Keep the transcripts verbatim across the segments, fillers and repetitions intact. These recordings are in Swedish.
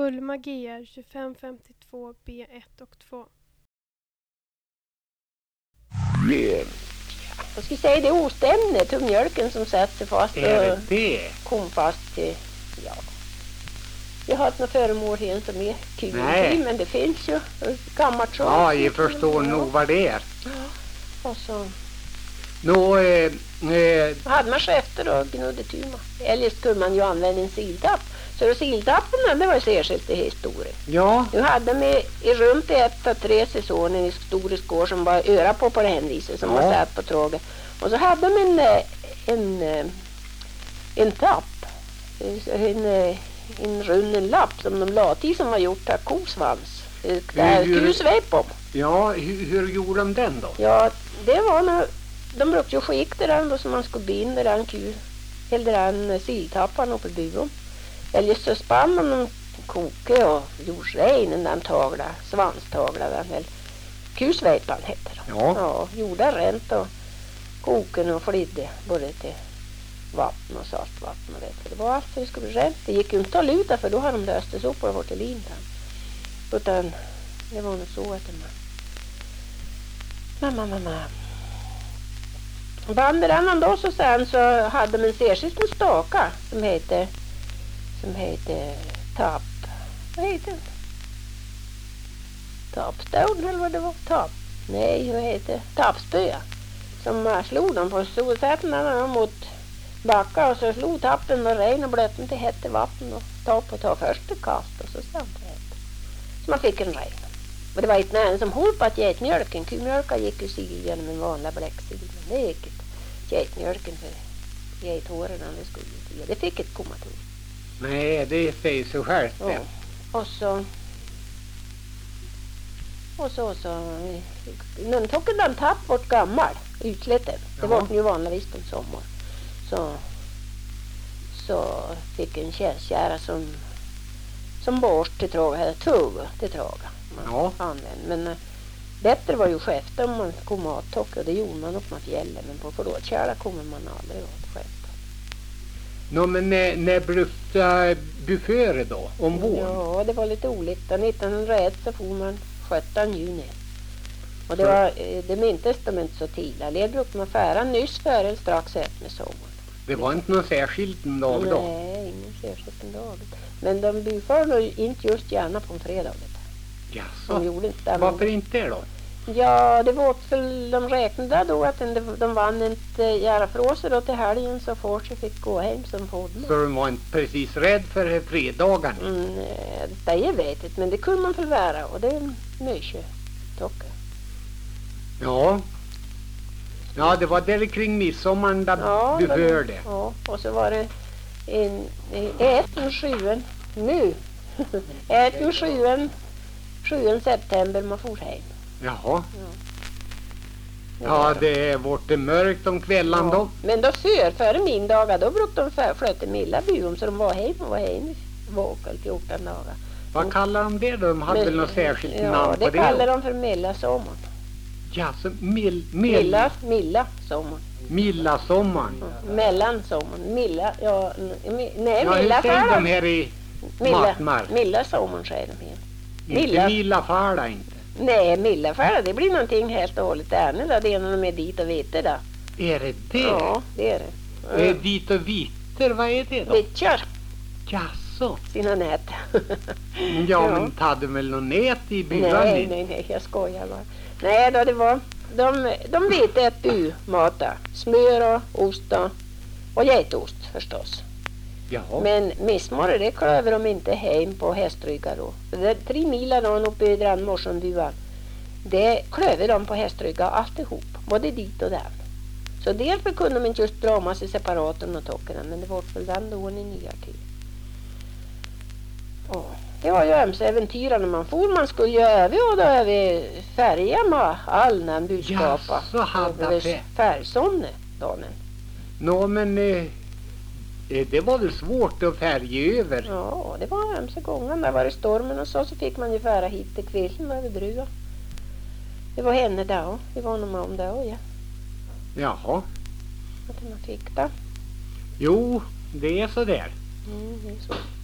Ulma G R tjugofem femtiotvå B ett och två. Jag skulle säga det är ostämnet och mjölken som sätter fast. Är det det? Kom fast till, ja. Jag har inte något föremål här som är kul, men det finns ju gammalt så. Ja, jag förstår ja. nog vad det är. Ja. Och så. Nå, eh, eh. hade man skefter då, gnudde tuma. Eller skulle man ju använda en siltapp. Så då siltappen, det var ju särskilt i historien. Ja. Nu hade de i, i runt ett av tre säsonger i stora skår som var öra på på det hänviset som ja. var satt på tråget. Och så hade de en, en, en, en tapp, en, en runnen lapp som de la till som var gjort av kosvans. Kusvep om. Ja, hur, hur gjorde de den då? Ja, det var när de brukade ju skicka den då som man skulle binda den ku, eller den siltappan uppe i buren. Eller så spann man de koke och jordsreinen den tagla, svanstagla den väl. Kusvepan heter det. Ja. Ja, gjorde rent och koken och flydde både till vatten och saltvatten och vet. Det var allt för det skulle bli rent. Det gick ju inte att luta för då har de löst det så på vårt lintan. Utan det var nog så att de mamma, mamma. Bandet annan dag så sen så hade de en särskilt en staka som heter som heter tapp. Vad heter den? Tappstone eller vad det var? Tapp. Nej, vad heter tappspöa. Som man slog dem på solsätten mot backa och så slog tappen och regn och blötten till hette vatten och ta på ta första kast och så samtidigt. Så man fick en regn. Och det var ett nära som höll på att getmjölken. Kumjölka gick ju sig genom en vanlig bläcksil. Men det gick inte. Getmjölken för gethåren det skulle inte. Det fick ett komma till. Nej, det säger sig självt. Ja. Och så och så så någon tog den tapp bort gammal utslätten. Det var ju vanligtvis på sommar. Så så fick en kära som som borst till tråga eller tugg till tråga. Ja. Men bättre var ju skeft om man kom mattock och det gjorde man upp med fjällen, men på förrådkärla kommer man aldrig åt skeft. Nå, men när, när brukte du före då? Om våren? Ja, det var lite olika. nittonhundraett så får man sjutton juni. Och det så. var, det mintes de inte så tidigt. Det brukade man fära nyss före eller strax efter med sommaren. Det var inte någon särskilt en dag då? Nej, ingen särskilt en dag. Men de buför nog inte just gärna på en fredag. Jaså, de gjorde inte varför inte då? Ja, det var för de räknade då att de, de vann inte göra fråser då till helgen så folk fick gå hem som fådlar. Så de var inte precis rädd för fredagen? Mm, det jag vet inte, men det kunde man väl vara och det är mycket tocka. Ja. Ja, det var där kring midsommaren där ja, du hörde. Ja, och så var det en, ett och sjuen nu. ett och sjuen sjunde september man får hem. Jaha. Ja, ja det är vårt mörkt om kvällen ja. då. Men då för, före min dagar, då brukade de flöta milla byom så de var hem och var hem i våkel fjorton dagar. Vad kallar de det då? De hade men, väl något särskilt ja, namn på det? Ja, det kallar de för milla sommaren. Ja, så mil, mil. Milla, milla sommaren. Milla sommaren? Ja, mellan sommaren. Milla, ja, mi, nej, ja, milla färda. Ja, hur säger de här i milla, Matmar? Milla sommaren säger de här. Milla. Inte milla färda inte? Nej, millafärda, det blir någonting helt och hållet ärne då. Det är när de är dit och vete då. Är det det? Ja, det är det. Mm. Är dit och viter, vad är det då? Vittjar. Jaså? Sina nät. ja, ja, men hade väl någon nät i byn? Nej, nej, nej, jag skojar bara. Nej då, det var, de, de vet ett bu mata. Smör och ost och, och getost förstås. Jaha. Men missmorgon det klöver de inte hem på hästryggar då. Det är tre milar då uppe i den morsenbuan. Det klöver de på hästryggar alltihop. Både dit och den. Så därför kunde de inte just drama sig separat om och tockarna. Men det var väl den då i nya tid. Och det var ju ömse äventyra när man for. Man skulle ju över och då över färja med all den budskapa. Ja, så hade det. Färgsomne dagen. Nå, men... Eh... Det var väl svårt att färja över? Ja, det var ömse gången. Där var det stormen och så, så fick man ju färra hit till kvällen över brua. Det var henne då. Det var nog om det ja. Jaha. Att man fick det. Jo, det är så där. Mm, det är så.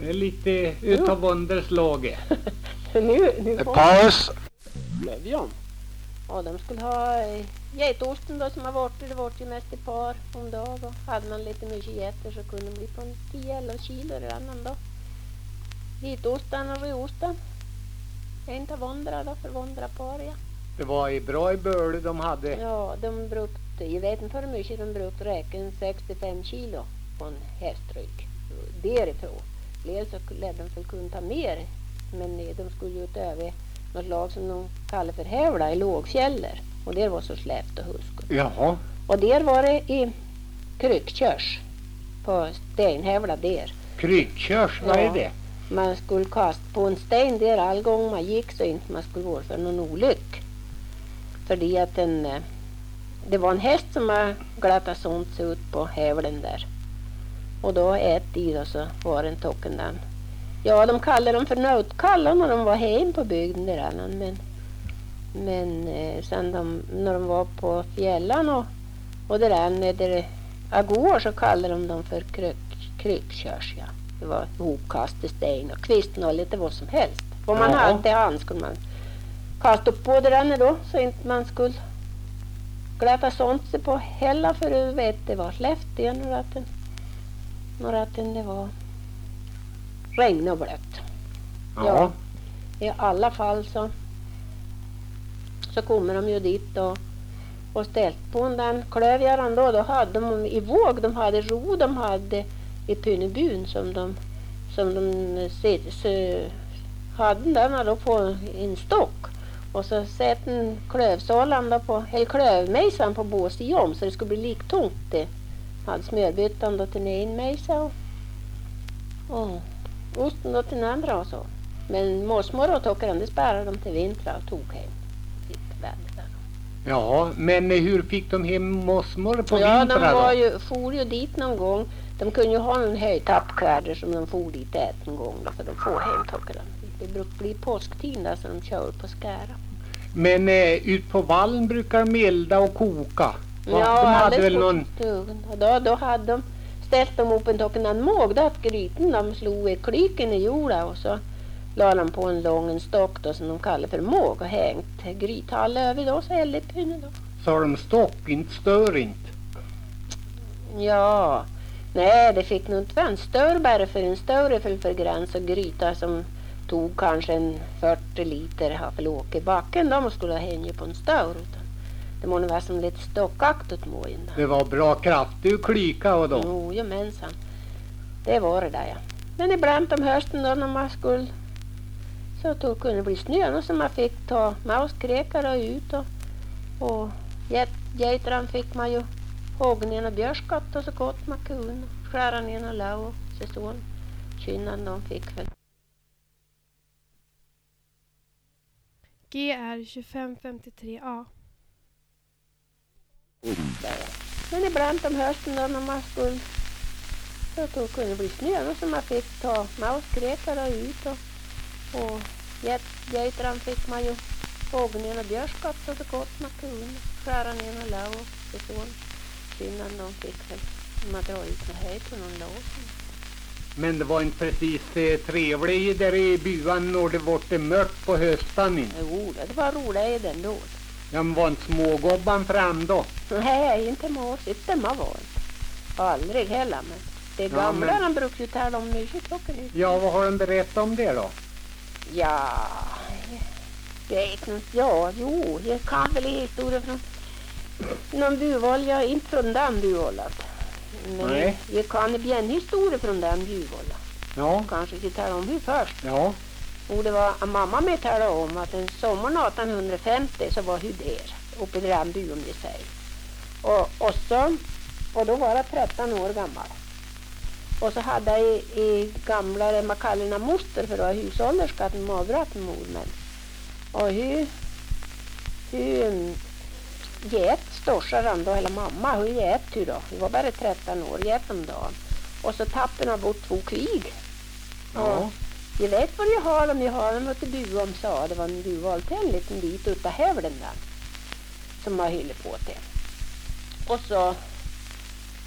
Det är lite utav wunderslaget. nu, nu får Paus. Löfjon. Och de skulle ha eh, getosten då som har varit, det var ju mest ett par om dag. Och hade man lite mycket getter så kunde det bli på en tio elva kilo redan då. Getosten och röosten. En av vondra då för vondra par, ja. Det var ju bra i börde de hade. Ja, de brukade, jag vet inte hur mycket de brukade räkna, sextiofem kilo på en hästrygg. Därifrån. Dels så lärde de väl kunna ta mer, men eh, de skulle ju utöver något lag som de kallar för hävla i lågfjäller. Och det var så släppt och husk. Jaha. Och där var det i kryckkörs på stenhävla där. Kryckkörs, vad Ja. är det? Man skulle kasta på en sten där all gång man gick så inte man skulle vara för någon olyck. För att en, eh, det var en häst som har glattat sånt sig ut på hävlen där. Och då ett i och så var en tocken den. Ja, de kallade dem för nötkallar när de var hem på bygden där annan. Men, men eh, sen de, när de var på fjällan och, och där annan där agår så kallade de dem för kryck, kryckkörs, ja. Det var hopkast i sten och kvisten och lite vad som helst. Vad man Ja. hade till hand skulle man kasta upp på det annan då så inte man skulle gläta sånt sig på hela för du vet det var släppt igen några att den, några att den det var regn och blött. Ja. I alla fall så så kommer de ju dit och, och ställt på den klövgäran då, då hade de i våg, de hade ro, de hade i pynnebun som de som de sit, så, hade den då på en stock och så sätt en klövsålan då på, eller klövmejsan på bås om så det skulle bli liktungt det. Hade smörbyttan då till den ena mejsa och, och osten då till den andra och så. Men morsmor och tockaren det spärrade de till vintra och tog hem sitt väder där. Ja, men hur fick de hem mossmor på Ja, vintern de var då? ju, for ju dit någon gång. De kunde ju ha en höjtappkläder som de for dit ät en gång då, för de får hem tockaren. Det brukar bli påsktid där så de kör på skära. Men eh, ut på vallen brukar de elda och koka. Va? Ja, de hade alldeles väl på någon... stugan. Och då, då hade de ställt dem upp en tocken måg då att gryten de slog i klyken i jorden och så la de på en lång en stock då som de kallar för måg och hängt grythall över då så hällde pinnen då. Så har de stock, inte stör inte. Ja, nej det fick nog inte vara en större bara för en större för, för gräns och gryta som tog kanske en fyrtio liter hafelåk i backen. De skulle ha hängt på en större utan det måste vara som lite stockaktigt mågen då. Det var bra kraftig klyka och då. Jo, gemensan. Det var det där, ja. Men ibland om hösten då när man skulle så då kunde det bli snö och så man fick ta mauskräkare ut och, och geitran fick man ju hugga ner en björskatt och så gott man kunde och skära ner en lau och så så kynnan de fick väl. G R tjugofem femtiotre A. Men ibland om hösten då när man skulle så då kunde det bli snö och så man fick ta mauskräkare ut och och geitran fick man ju hugga ner en björskatt och så gott man kunde skära ner en lau och så så kynnan de fick väl man drar ut med höj på någon lås. Men det var inte precis eh, trevligt där i byan när det var mörkt på hösten. Inte. Jo, det var roligt den då. Ja, men var inte smågobban fram då? Nej, inte måsigt det man var inte. Aldrig heller, men det Ja, gamla men- de brukar ju tala om mycket klockan ut. Ja, vad har de berättat om det då? Ja, jag vet inte. Ja, jo, jag kan väl en historia från någon buvåld. Jag är inte från den buvållan. Men Nej. jag kan bli en historia från den buvållan. Ja, Kanske ska tala om hur först. ja, Och det var mamma med talade om att en sommar artonhundrafemtio så var hon där uppe i Ramby om det säger. Och, och så och då var jag tretton år gammal. Och så hade jag i, i gamla man kallar henne moster för då var hushållerska att mavrat mor men. Och hur hur get storsaren då eller mamma hur get du då? Vi var bara tretton år get om dagen. Och så tappade jag bort två kvig. ja. Jag vet vad jag har om jag har dem åt buom sa. Det var en buval till en liten bit utav hävlen där. Som jag hyllde på till. Och så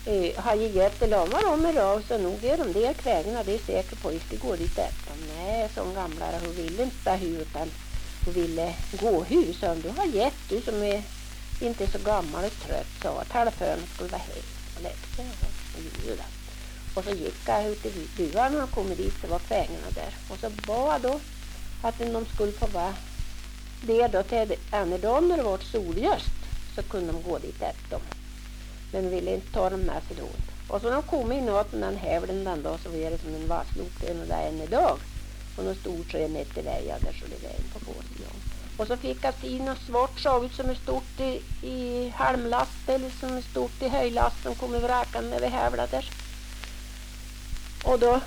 eh, har ju jättelamar om idag så nog är de där kvägarna, det är säkert på att det går dit efter. Nej, som gamla hon ville inte hu utan hon ville gå hus. Och du har gett du som är inte så gammal och trött så att telefon skulle vara hej och läxor och gjorde det. Och så gick jag ut i buan och kom dit, det var kvägarna där. Och så bad då att de skulle få vara det då till ännu då när det var solgöst så kunde de gå dit efter dem. Men ville inte ta dem med sig då. Och så när de kom in åt den hävden den då så var det som en vasslok den och där än idag. Och de stod tre meter vägar där så det var en på båten. Och så fick jag se något svart så ut som är stort i, i halmlast eller som är stort i höjlast som kommer vräkande över hävlar där. Och då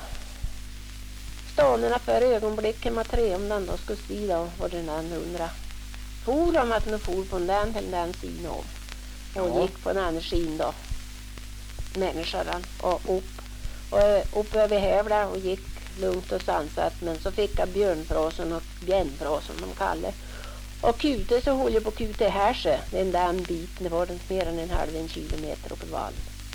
stånderna för ögonblicken med tre om den då skulle se då och den där undra. For de att de for på den till den sidan om. Och Ja. gick på den andra sidan då. Människan och upp. Och upp över hävlar och gick lugnt och sansat. Men så fick jag björnfrasen och bjärnfrasen som de kallar. Och kute så höll jag på kute här så. Den där biten det var den mer än en halv en kilometer upp i vallen.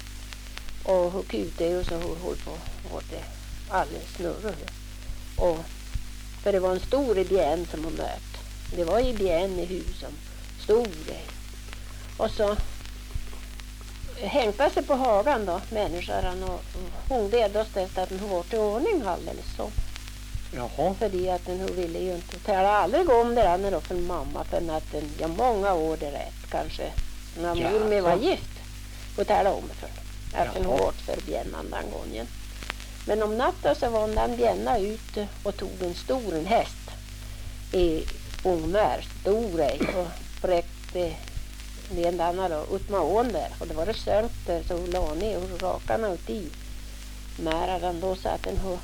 Och kute och så höll på åt det alldeles snurrade. Och för det var en stor björn som hon mötte. Det var ju björn i husen. Stor grej. Och så hängde sig på hagan då, människan. Och hon ledde efter att hon var till ordning alldeles så. Jaha. För att hon ville ju inte tala aldrig om det där då för mamma. För att den, ja många år det rätt kanske. När Ja, mor med var så. gift. Och tala om det för henne. Att hon Jaha. var för björnan den gången. Men om natten så var den björna ute och tog en stor en häst. I ungmär, stor ej. Och bräckte den där då, ut med ån där. Och det var det sönkt där så hon la ner och rakarna ut i. Mära den då så att den hon...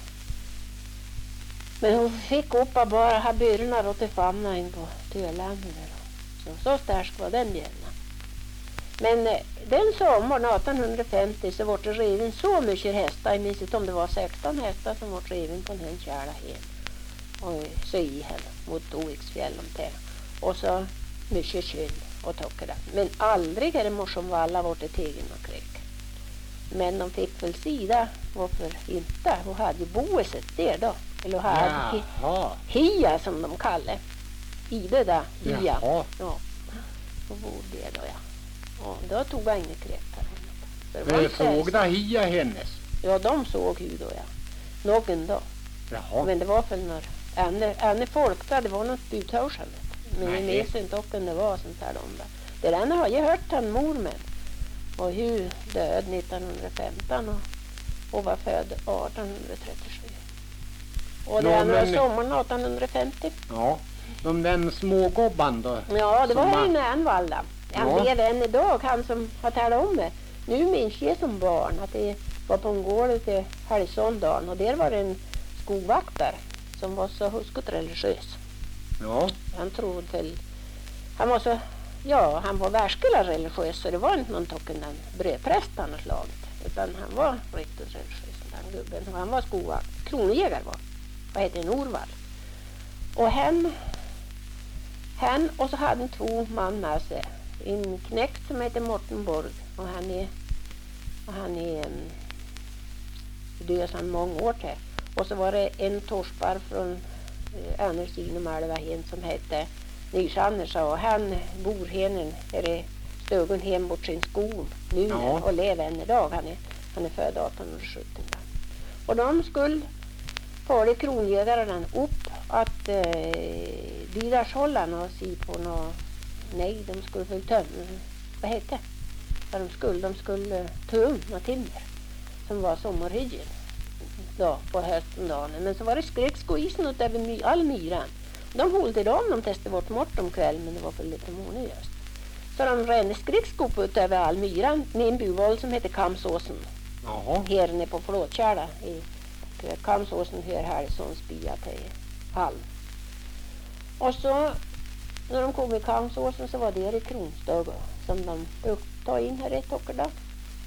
Men hon fick upp och bara ha byrorna då till famna in på Tölandet. Så, så stark var den björnen. Men eh, den sommaren arton femtio så var det reven så mycket hästar. Jag minns inte om det var sexton hästar som var reven på den kärla hem. Och så i henne mot Oviksfjällen där. Och så mycket kyl och tockra. Men aldrig är det morsom valla vart det tegen och kräck. Men de fick väl sida varför inte. Hon hade ju boeset där då. Eller hade hi- Jaha. hia som de kallar. I det där hia. Jaha. Ja. Och bor det då ja. Och då tog jag inget grepp här. För det var Eh, inte- Såg det hia hennes? Ja, de såg hur då ja. Någon då. Jaha. Men det var väl när ännu, ännu folk där, det var något uthörsel. Men jag Nej. minns inte upp om det var sånt här om det. Det där har jag hört han mor med. Och hur död nittonhundrafemton och, och var född arton trettiosju. Och det Ja, var men- sommaren arton femtio. Ja. De den smågobban då. Ja, det Som var var- en annan valla. Han Ja. lever än idag, han som har talat om det. Nu minns jag som barn att det var på en gård till Harrisondalen och där var det en skogvaktare som var så huskigt religiös. Ja. Han trodde väl, han var så, ja han var verkligen religiös så det var inte någon tocken den brödpräst han har slagit. Utan han var riktigt religiös den gubben. Och han var skogvakt, kronjägare var. Vad heter en Orvall. Och hen, hen och så hade han två man med sig. En knäckt som heter Morten Borg och han är, och han är um, död sedan många år till. Och så var det en torspar från uh, andra sidan om älva hen som hette Nys-Anders och han bor henne är det stugan hem bort sin skog nu Ja. och lever än idag. Han är, han är född arton sjuttio. Och de skulle föra kronjägaren upp att eh, Dydarshållan och si på något. Nej, de skulle väl tömma, vad heter det? Vad de skulle, de skulle ta um något timmer som var sommarhyggen då på hösten dagen. Men så var det skräckskoisen ut över my, all myran. De hållde dem, de testade bort mort om kvällen men det var för lite måne just. Så de rände skräckskop ut över all myran med en buvåld som heter Kamsåsen. Jaha. Här nere på Flåtkärla i Kamsåsen hör Harrisons bya till Hall. Och så när de kom i Kamsåsen så var det i Kronstöga som de brukade ta in här ett och då.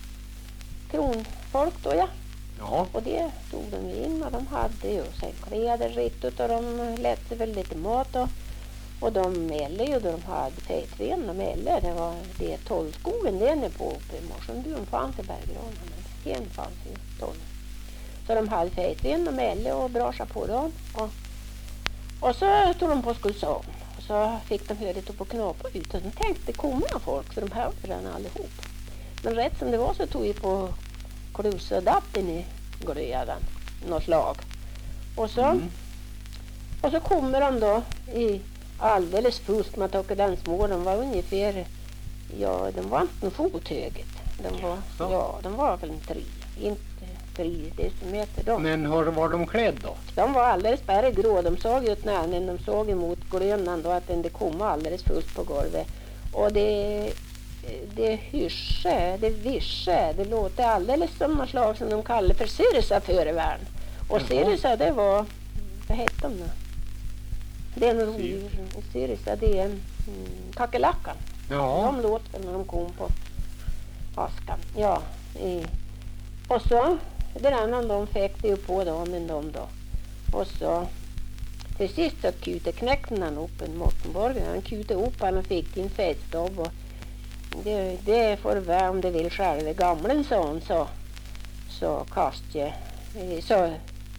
Kronfolk då ja. Ja. Och det tog de in och de hade ju sig kläder riktigt och de lät väl lite mat och Och de mällde ju då de hade fetven. De mällde, det var det tolvskogen den är på uppe i morgon. De fanns i berggrån, men en fanns ju tolv. Så de hade fetven och mällde och brasade på dem. Och, och så tog de på skulsa om. Och så fick de höra det på knapa ut. Och de tänkte det kommer folk, så de hörde den allihop. Men rätt som det var så tog jag på klusa datten i glöden. Något slag. Och så, mm. och så kommer de då i alldeles fullt. Man tog den små. De var ungefär, ja, de var inte fothöget. De var, ja, de var väl en tre. Inte tre decimeter då. Men hur var de klädd då? De var alldeles berggrå. De såg ut när de såg emot glönan då att den det kom alldeles fullt på golvet. Och det det hyrse, det vische, det låter alldeles som något slag som de kallar för syrsa före värn. Och mm. syrsa det var, vad heter de då? Det är en rovdjur. Syrsa det är en mm, kakelackan. Ja. De låter när de kom på askan. Ja. I, och så, den annan de fick det ju på dem men de då. Och så till sist så kute knäckte han upp en Mortenborg. Han kute upp han och fick din fetstobb och det, det får vara om det vill själva gamlen sån så så kastje så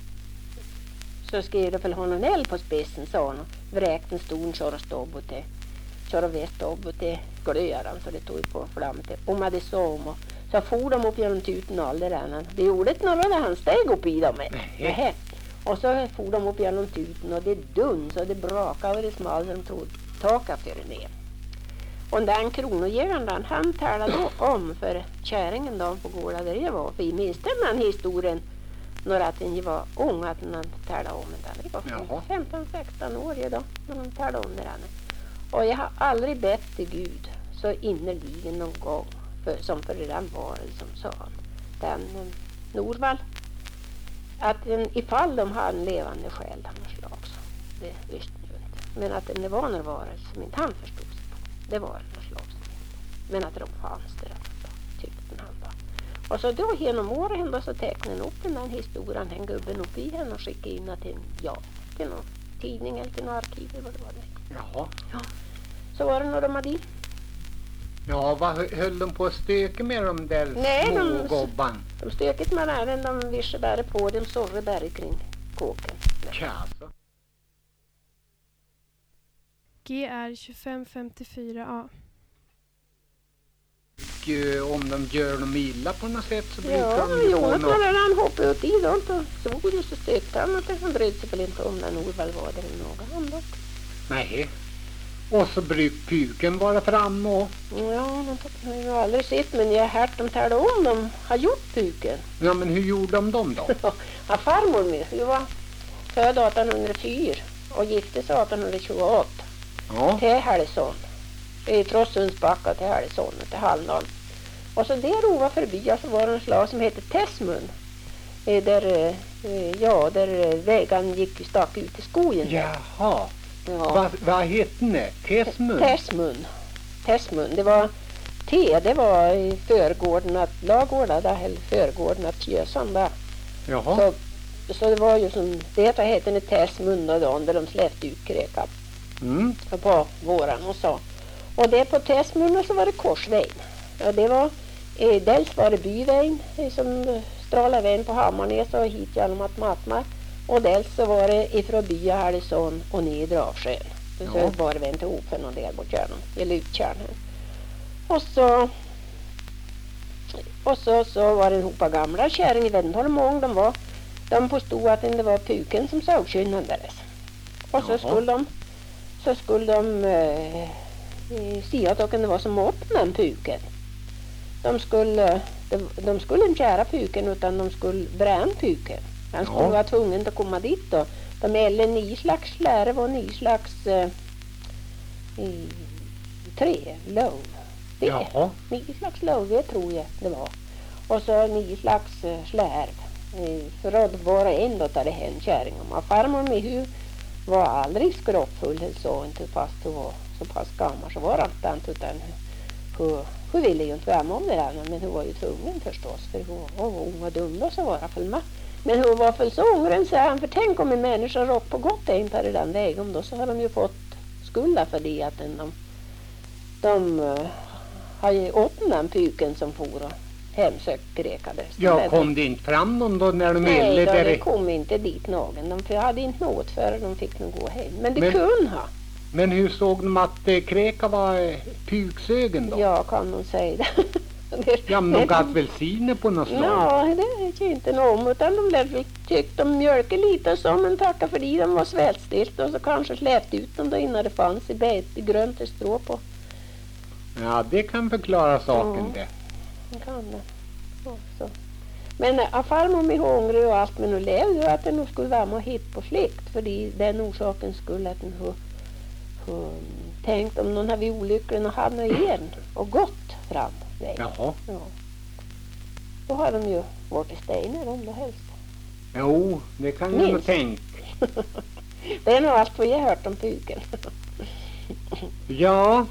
så skrev det för honom eld på spetsen sa han och vräkte en stor kör och stobb och till kör och väst stobb och till glöran så det tog på flammet om hade så om och så for de upp genom tuten alldeles det gjorde ett några där han steg upp i dem med. Och så for de upp genom tuten och det duns och det brakade och det smal som de trodde taka för ner. Och den kronojägaren han talade då om för käringen då på gården där jag var. För jag minns den historien några att jag var ung att han talade om den. Det var femton sexton år då när han talade om det. Och jag har aldrig bett till Gud så innerligen någon gång för, som för den varelsen som sa den um, Norvald att en, ifall de hade en levande själ av något slag så det visste jag inte. Men att det var en varelse som inte han förstod sig på. Det var något slag som men att de fanns där tyckte han då. Och så då genom åren då så tecknade han upp den här historien en gubben upp i henne och skickade in till ja, till någon tidning eller till någon arkiv eller vad det var det. Jaha. Ja. Så var det några de hade. Ja, vad höll de på att stöka med de där Nej, små de, gobban? De stöket med nären, de visste bara på dem sorre berg kring kåken. Tja, så. G R tjugofem femtiofyra A. Och om de gör dem illa på något sätt så brukar ja, de ju få något. Ja, när han hoppade ut i dem så såg det så stökte han att han bröd sig väl inte om när Norvald var där eller något annat. Nej. Och så brukar puken vara fram och... Ja, jag har ju aldrig sett men jag har hört dem tala om de har gjort puken. Ja, men hur gjorde de dem då? Ja, farmor min, hon var född artonhundrafyra och gifte sig artonhundratjugoåtta. Ja. Till Hälsson. Från Sundsbacka till Hälsson och till Halmdal. Och så där rova förbi så var det en slag som heter Tessmun. Där, ja, där vägen gick stack ut i skogen. Jaha. Ja. Vad va hette det? Tessmun? Tessmun. Tessmun. Det var T, det var i förgården att lagårda där, eller förgården att Gösan där. Jaha. Så, så det var ju som, det hette en Tessmun då, då, där de släppte ut kräkan. Mm. På våran och så. Och det på Tessmun så var det korsvägen. Ja, det var, eh, dels var det byvägen eh, som stralade vägen på Hammarnäs och hit genom att Matmark. Och dels så var det ifrån bya Härlesson och ner i Dravsjön. Så ja. var det vägen till Ofen och där bort genom, eller utkärnen. Och så och så, så var det en hopa gamla kärring i Vändholm mång de var. De påstod att det var puken som sågkynnandades. Och så Jaha. skulle de så skulle de eh, se att det var som upp den puken. De skulle, de, de skulle inte kära puken utan de skulle bränna puken. Han skulle ja. vara tvungen att komma dit då. De äldre nio slags lärare och nio slags eh, i, tre lov. Det. Jaha. Nio slags lov, det tror jag det var. Och så nio slags eh, slärv. Eh, för att vara en då tar det hen kärringen. Och farmor med hur var aldrig skroppfull så inte fast hon var så pass gammal så var det inte utan hon, hon ville ju inte vara med om det där men hon var ju tvungen förstås för hon, hon, hon var dum då så var det för mig. Men hon var för så ångren så han för tänk om en människa rått på gott inte hade den vägen då så har de ju fått skulle för det att de, de uh, har ju åt den pyken som for och hemsökt grekade. Ja, kom det inte fram någon då när de Nej, ville då, där? det kom inte dit någon. De för hade inte något för de fick nog gå hem. Men det Men- kunde ha. Men hur såg de att eh, Kreka var eh, pyksögen då? Ja, kan man säga det. det Ja, men de gav väl sine på något slag? Ja, det är ju inte någon, utan de blev väl tyckt de mjölkade lite och så, men tacka för det, de var svältstilt och så kanske släppte ut dem då innan det fanns i bete grönt och strå på. Ja, det kan förklara saken Ja. det. Det kan det. Ja, så. Men äh, farmor är hungrig och allt, men nu levde ju att det nog skulle vara med hit på flykt, för det- den orsaken skulle att den ha, ha tänkt om någon hade olycklig och hade något igen och gått fram vägen. Jaha. Ja. Då har de ju varit i stenar om det helst. Jo, det kan jag nog Minst. tänka. Det är nog allt vad jag har hört om pyken. Ja.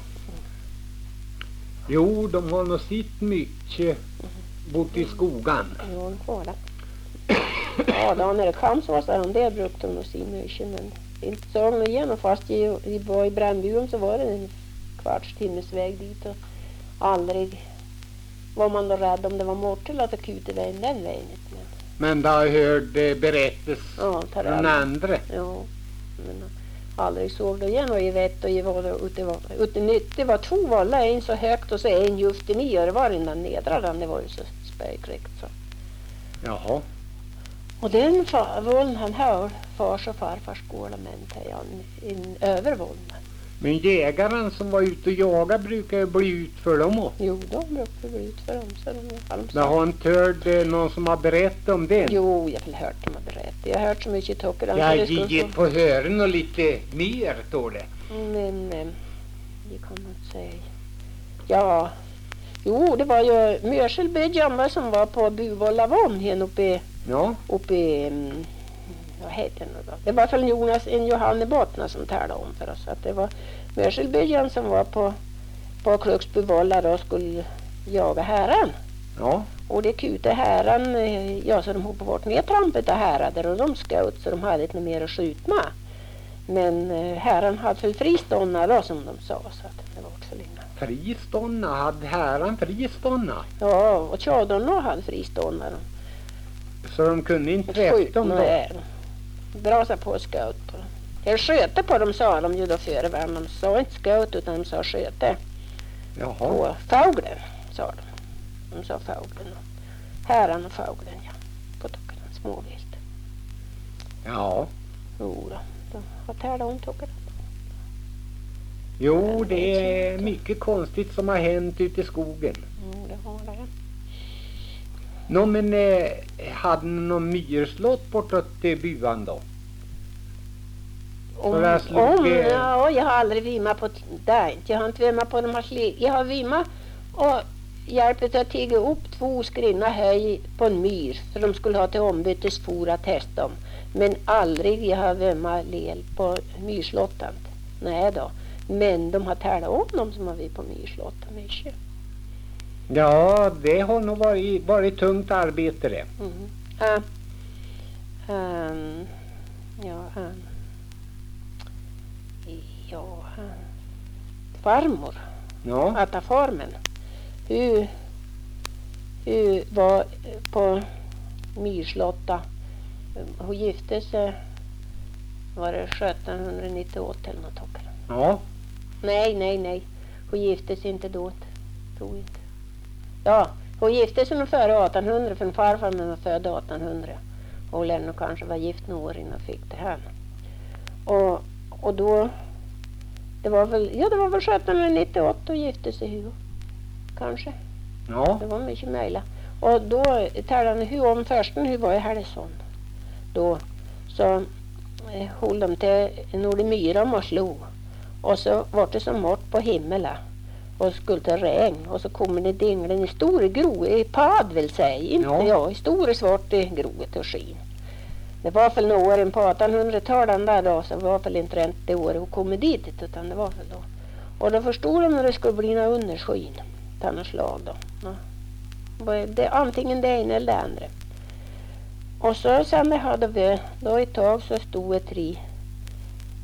Jo, de har nog sitt mycket bort i skogen. Jo, det var det. Ja, då när det kom så var det det brukade de nog se mycket, men inte såg de igenom fast i, i, var i Brandbjörn så var det en kvarts timmes väg dit och aldrig var man då rädd om det var mortel att kuta vägen den vägen. Men, Men det har hört eh, berättas ja, tar från det andra. Ja, men aldrig såg det igen och jag vet och jag var då ute var ute nytt. Det var två vallar, en så högt och så en just i nio och det var den där nedra den, det var ju så spökrikt så. Jaha. Och den far, vålden han hör fars och farfars gårda men till han in över vålden. Men jägaren som var ute och jaga brukar ju bli ut för dem också. Jo, de brukar bli ut för dem så de har de Det sagt. har inte hört eh, någon som har berättat om det. Jo, jag har väl hört dem att berätta. Jag har hört så mycket tocker. Jag har gett på hören och lite mer, står det. Men eh, det kan man inte säga. Ja, jo, det var ju Mörselbydjan som var på Buvållavån här uppe i Ja, uppe i, mm, vad heter det nu då? Det var från Jonas, en Johanne Bottna som talade om för oss att det var Mörselbydjan som var på, på Klucksbyvållar och skulle jaga häran. ja, Och det kute häran, eh, ja så de hoppade bort ner trampet av härader och de sköt så de hade inte mer att skjuta med. Men eh, häran hade väl fristånda då som de sa så att det var också länge. fristånda. Hade herran fristånda? Ja, och tjadorna hade fristånda. Så de kunde inte träffa dem då? Nej, brasa på sköt på dem. Jag sköte på dem sa de ju då före varandra. De sa inte sköt utan de sa sköte. Jaha. På fågeln sa de. De sa fågeln. Häran och fågeln, ja. På tocken, småvilt. Ja. Jo då, de har talat om tocken. Jo, det är mycket konstigt som har hänt ute i skogen. Mm, det har det. Nå, men eh, hade ni någon myrslott bortåt i buan då? Om, Så där slog om, det- ja, jag har aldrig vimmat på där inte. Jag har inte vimmat på de här sli. Jag har vimmat och hjälpt att tiga upp två skrinna höj på en myr för de skulle ha till ombytesfor att testa dem. Men aldrig jag har vimmat lel på myrslottan. Nej då. Men de har talat om dem som har vi på myrslottan mycket. Ja, det har nog varit, varit tungt arbete det. Mm. Uh, um, ja, um, ja, um, farmor, Ja, att ta farmen. Hur, hur var på Myrslotta. Hon gifte sig, var det sjuttonhundranittioåtta eller något toppen. ja, Nej, nej, nej. Hon gifte sig inte då. Tror inte. Ja, hon gifte sig nog före artonhundra för en farfar men var född artonhundra. Och Lennart kanske var gift några år innan fick det här. Och, och då, det var väl, ja det var väl sjuttonhundranittioåtta och gifte sig hur. Kanske. ja, Det var mycket möjligt. Och då talade han hur om försten hur var i Härnösand. Då så eh, höll de till Nordemyra och slog. Och så var det som mort på himmelen. Och skulle ta regn. Och så kommer det dinglen i stora gro i pad vill säga. Inte Ja. ja, i stora svart i groet och skin. Det var väl några år in på artonhundratalet där då. Så var väl inte rent det året hon kom dit. Utan det var väl då. Och då förstod de när det skulle bli några underskyn. Tanna slag då. Ja. Det, antingen det ena eller det andra. Och så sen det hade vi, då ett tag så stod det tre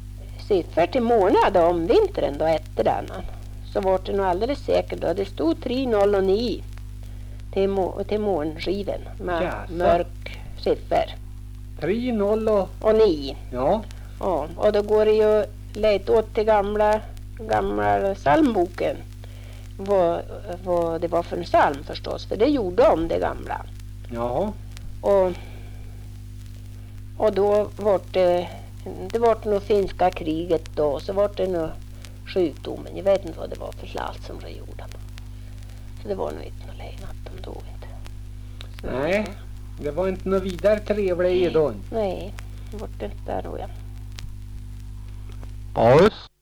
siffror till månad om vintern då efter denna. Så var det nog alldeles säkert då. Det stod tre noll och nio till, må, till månskiven med Jaså. mörk siffror. tre noll och... Och nio. Ja. Ja, och då går det ju lite åt till gamla, gamla psalmboken. Vad, vad det var för en psalm förstås. För det gjorde om det gamla. Jaha. Och, och då var det, det var nog finska kriget då. Så var det nog sjukdomen. Jag vet inte vad det var för slags som det gjorde. Så det var nog inte något lägen att de dog inte. Så, Nej, det var inte något vidare trevligt då. Nej, det var det inte där då ja. Ja, just.